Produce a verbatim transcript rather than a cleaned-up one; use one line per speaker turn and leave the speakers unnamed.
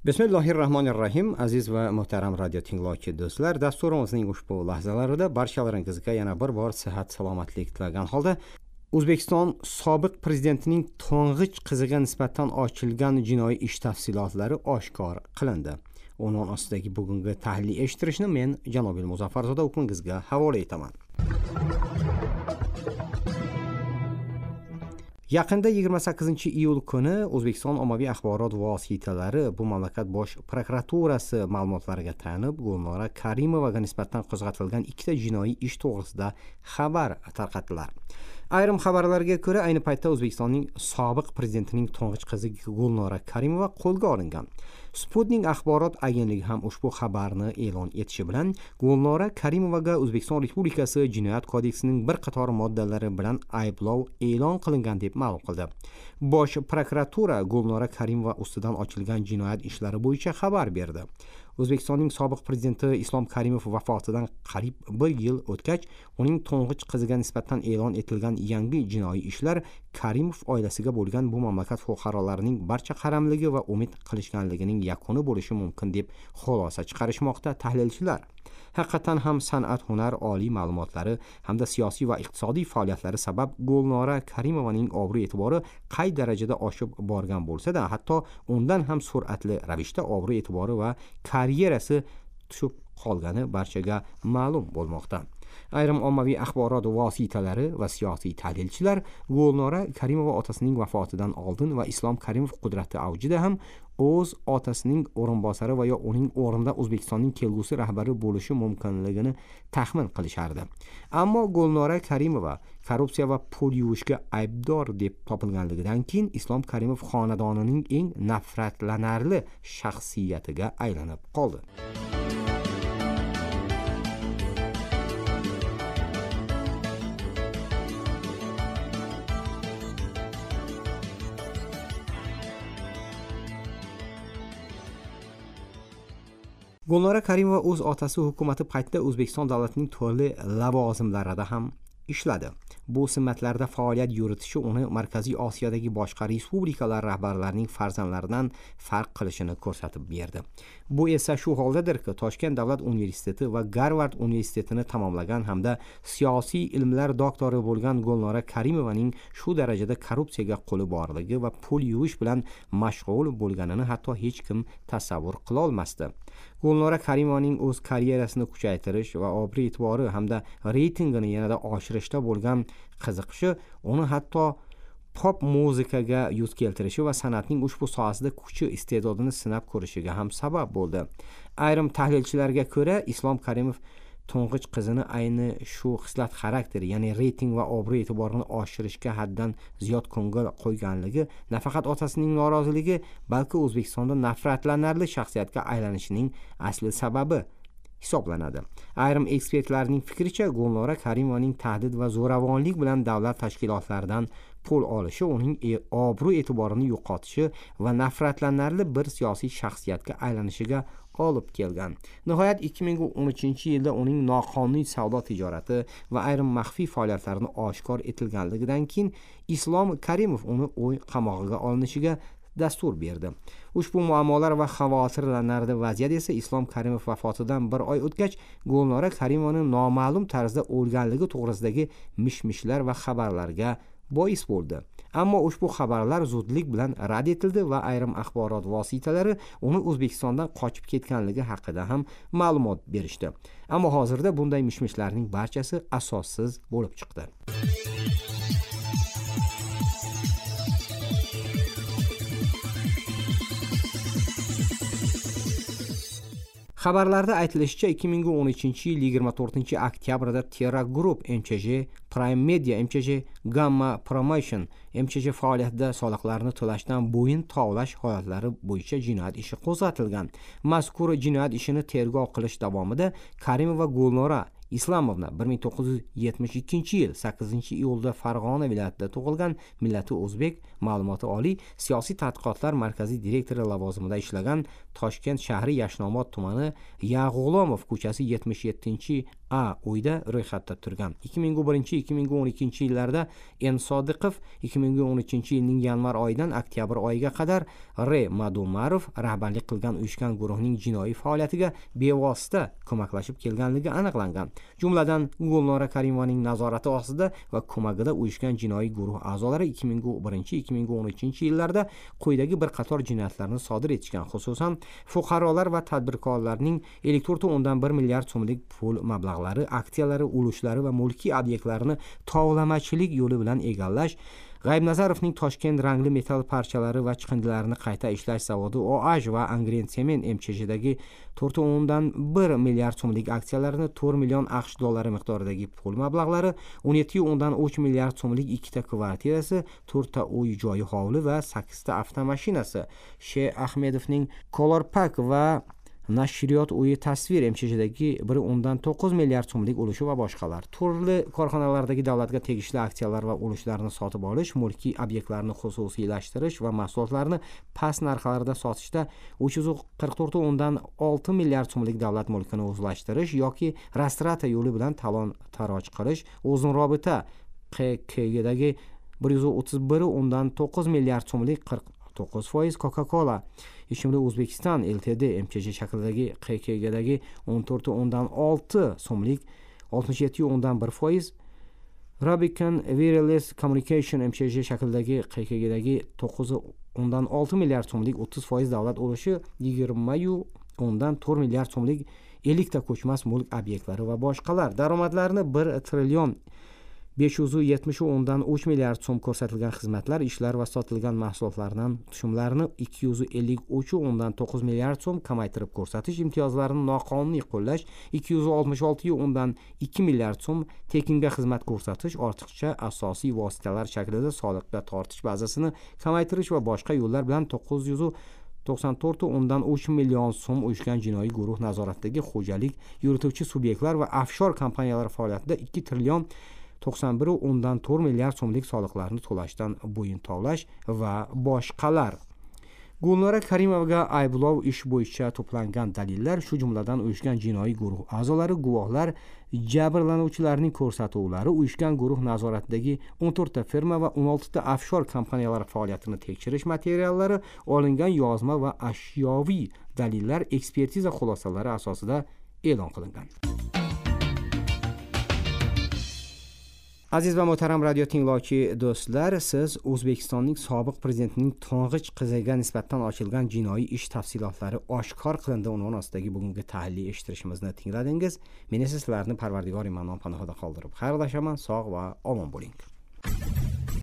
Bismillahirrahmanirrahim. Aziz va muhtaram radio tinglovchi do'stlar, dasturimizning ushbu lahzalarida barchalaringizga yana bir bor sihat, salomatlik tilagan holda O'zbekiston sobiq prezidentining to'ng'ich qiziga nisbatan ochilgan jinoiy ish tafsilotlari oshkor qilindi. Unvon ostidagi bugungi tahlil eshittirishni men Janobil Muzaffarzoda o'qingizga havola etaman. Yaqinda yigirma sakkizinchi iyul kuni O'zbekiston ommaviy axborot vositalari bu mamlakat bosh prokuraturasi ma'lumotlariga tayanib Gulnora Karimovaga nisbatan qo'zg'atilgan ikkita jinoiy ish to'g'risida xabar tarqatdilar. Ayrim xabarlarga ko'ra, ayni paytda O'zbekistonning sobiq prezidentining to'ng'ich qizi Gulnora Karimova qo'lga olingan. Sputnik axborot agentligi ham ushbu xabarni e'lon etishi bilan Gulnora Karimovaga O'zbekiston Respublikasi Jinoyat kodeksining bir qator moddalari bilan ayblov e'lon qilingan deb ma'lum qildi. Bosh prokuratura Gulnora Karimova ustidan ochilgan jinoyat ishlari bo'yicha xabar berdi. O'zbekistonning sobiq prezidenti Islom Karimov vafotidan qariyb bir yil o'tgach, uning to'ng'ich qiziga nisbatan e'lon etilgan yangi jinoiy ishlar Karimov oilasiga bo'lgan bu mamlakat fuqarolarining barcha qaramligi va umid qilishganligining yakuni bo'lishi mumkin deb xulosa chiqarishmoqda tahlilchilar. Haqiqatan ham san'at, hunar, oliy ma'lumotlari hamda siyosiy va iqtisodiy faoliyatlari sabab Gulnora Karimovaning obro' e'tibori qay darajada oshib borgan bo'lsa-da, hatto undan ham sur'atli ravishda obro' e'tibori va karyerasi tushib qolgani barchaga ma'lum bo'lmoqda. Ayrim ommaviy axborot vositalari va siyosiy tahlilchilar Gulnora Karimova otasining vafotidan oldin va Islom Karimov qudrati avjida ham o'z otasining o'rinbosari va yo uning o'rnida O'zbekistonning kelgusi rahbari bo'lishi mumkinligini taxmin qilishardi. Ammo Gulnora Karimova korrupsiya va pul yuvishga aybdor deb topilganligidan keyin Islom Karimov xonadonining eng nafratlanarli shaxsiyatiga aylanib qoldi. Gulnora Karimova o'z otasi hukumati paytida O'zbekiston davlatining turli lavozimlarida ham ishladi. Bu simmatlarda faoliyat yuritishi uni Markaziy Osiyodagi boshqa respublikalar rahbarlarining farzandlaridan farq qilishini ko'rsatib berdi. Bu esa shu holdadirki, Toshkent davlat universiteti va Garvard universitetini tamomlagan hamda siyosiy ilmlar doktori bo'lgan Gulnora Karimovaning shu darajada korrupsiyaga qo'li borligi va pul yuvish bilan mashg'ul bo'lganini hatto hech kim tasavvur qila olmasdi. Gulnora Karimovaning o'z karyerasini kuchaytirish va obro' e'tibori hamda reytingini yanada oshirishda bo'lgan qiziqishi uni hatto pop muzikaga yuz keltirishi va san'atning ushbu sohasida kuchi iste'dodini sinab ko'rishiga ham sabab bo'ldi. Ayrim tahlilchilarga ko'ra, Islom Karimov to'ng'ich qizini ayni shu xislat xarakteri, ya'ni reyting va obro' e'tiborini oshirishga haddan ziyod ko'ngil qo'yganligi nafaqat otasining noroziligi, balki O'zbekistonda nafratlanarli shaxsiyatga aylanishining asli sababi hisoblanadi. Ayrim ekspertlarning fikricha, Gulnora Karimovaning tahdid va zo'ravonlik bilan davlat tashkilotlaridan pul olishi uning obro' e'tiborini yo'qotishi va nafratlanarli bir siyosiy shaxsiyatga aylanishiga olib kelgan. Nihoyat ikki ming o'n uchinchi yilda uning noqonuniy savdo tijorati va ayrim maxfiy faoliyatlarini oshkor etilganligidan keyin Islom Karimov uni o'y qamog'iga olinishiga dastur berdi. Ushbu muammolar va xavotirlanarli vaziyat esa Islom Karimov vafotidan bir oy o'tgach Gulnora Karimovning noma'lum tarzda o'lganligi to'g'risidagi mishmishlar va xabarlarga bois bo'ldi. Ammo ushbu xabarlar zudlik bilan rad etildi va ayrim axborot vositalari uni O'zbekistondan qochib ketganligi haqida ham ma'lumot berishdi. Ammo hozirda bunday mishmishlarning barchasi asossiz bo'lib chiqdi. Xabarlarda aytilishicha, ikki ming o'n uchinchi yil yigirma to'rtinchi oktyabrda Terra Group M Ch J, Prime Media M Ch J, Gamma Promotion M Ch J faoliyatida soliqlarni to'lashdan bo'yin tovlash holatlari bo'yicha jinoyat ishi qo'zg'atilgan. Mazkur jinoyat ishini tergov qilish davomida Karimova Gulnora Islamovna bir ming to'qqiz yuz yetmish ikkinchi yil sakkizinchi iyulda Farg'ona viloyatida tug'ilgan, millati o'zbek, ma'lumoti oliy, siyosiy tadqiqotlar markaziy direktori lavozimida ishlagan, Toshkent shahri Yashnobod tumani Yag'ulomov ko'chasi yetmish yettinchi A uyda ro'yxatda turgan. ikki ming o'n birinchi ikki ming o'n ikkinchi yillarda N Sodiqov, ikki ming o'n uchinchi yilning yanvar oyidan oktyabr oyiga qadar R Madumarov rahbarlik qilgan uyushgan guruhning jinoiy faoliyatiga bevosita ko'maklashib kelganligi aniqlangan. Jumladan, Gulnora Karimovaning nazorati ostida va ko'magida uyushgan jinoiy guruh a'zolari ikki ming o'n birinchi ikki ming o'n uchinchi yillarda quyidagi bir qator jinoyatlarni sodir etishgan, xususan fuqarolar va tadbirkorlarning ellik to'rt o'ndan bir milliard so'mlik pul mablag'lari, aksiyalari, ulushlari va mulkiy obyektlarini tovlamachilik yo'li bilan egallash, G'aybnazarovning Toshkent rangli metall parchalari va chiqindilarini qayta ishlash zavodi O H va Angren Sement M Ch Jdagi to'rt o'ndan bir milliard so'mlik aksiyalarini, to'rt million AQSh dollari miqdoridagi pul mablag'lari, o'n yetti o'ndan uch milliard so'mlik ikkita kvartirasi, to'rtta uy joyi hovli va sakkizta avtomashinasi, Sh. Ahmedovning Color Park va Nashriyot uyi tasvir M Ch Jdagi bir o'ndan to'qqiz milliard so'mlik ulushi va boshqalar. Turli korxonalardagi davlatga tegishli aksiyalar va ulushlarni sotib olish, mulkiy obyektlarni xususiylashtirish va mahsulotlarni past narxlarda sotishda uch yuz qirq to'rt o'ndan olti milliard so'mlik davlat mulkini o'zlashtirish yoki restrata yo'li bilan talon-taroj qilish, O'zinrobita Q K Gdagi bir yuz o'ttiz bir o'ndan to'qqiz milliard so'mlik qirq to'qqiz foiz, Coca-Cola Ichimlik O'zbekiston Ltd M Ch J shaklidagi Q K Gdagi o'n to'rt o'ndan olti so'mlik oltmish yetti o'ndan bir foiz, Rubicon Wireless Communication M Ch J shaklidagi Q K Gdagi to'qqiz o'ndan olti milliard so'mlik o'ttiz foiz davlat ulushi, yigirma o'ndan to'rt milliard so'mlik ellik ta ko'chmas mulk obyektlari va boshqalar. Daromadlarni bir trillion besh yuz yetmish o'ndan uch milliard so'm ko'rsatilgan xizmatlar, ishlar va sotilgan mahsulotlardan tushumlarni ikki yuz ellik uch o'ndan to'qqiz milliard so'm kamaytirib ko'rsatish, imtiyozlarni noqonuniy qo'llash ikki yuz oltmish olti o'ndan ikki milliard so'm, tekinga xizmat ko'rsatish, ortiqcha asosiy vositalar shaklida soliqqa tortish bazasini kamaytirish va boshqa yo'llar bilan to'qqiz yuz to'qson to'rt o'ndan uch million so'm uyushgan jinoiy guruh nazoratidagi xo'jalik yurituvchi subyektlar va offshor kompaniyalar faoliyatida ikki trillion to'qson bir o'ndan to'rt milliard so'mlik soliqlarni to'lashdan bo'yin tovlash va boshqalar. Gulnora Karimovaga ayblov ish bo'yicha to'plangan dalillar, shu jumladan uyushgan jinoiy guruh a'zolari, guvohlar, jabrlanuvchilarning ko'rsatuvlari, uyushgan guruh nazoratidagi o'n to'rtta firma va o'n oltita offshor kompaniyalar faoliyatini tekshirish materiallari, olingan yozma va ashyoviy dalillar ekspertiza xulosalari asosida e'lon qilingan. Aziz va muhtaram radio tinglovchi do'stlar, siz O'zbekistonning sobiq prezidentining to'ng'ich qiziga nisbatan ochilgan jinoiy ish tafsilotlari oshkor qilindi unvon ostidagi bugungi tahliliy eshittirishimizni tingladingiz. Men esa sizlarni Parvardigor iymon panohida qoldirib xayrlashaman. Sog' va omon bo'ling.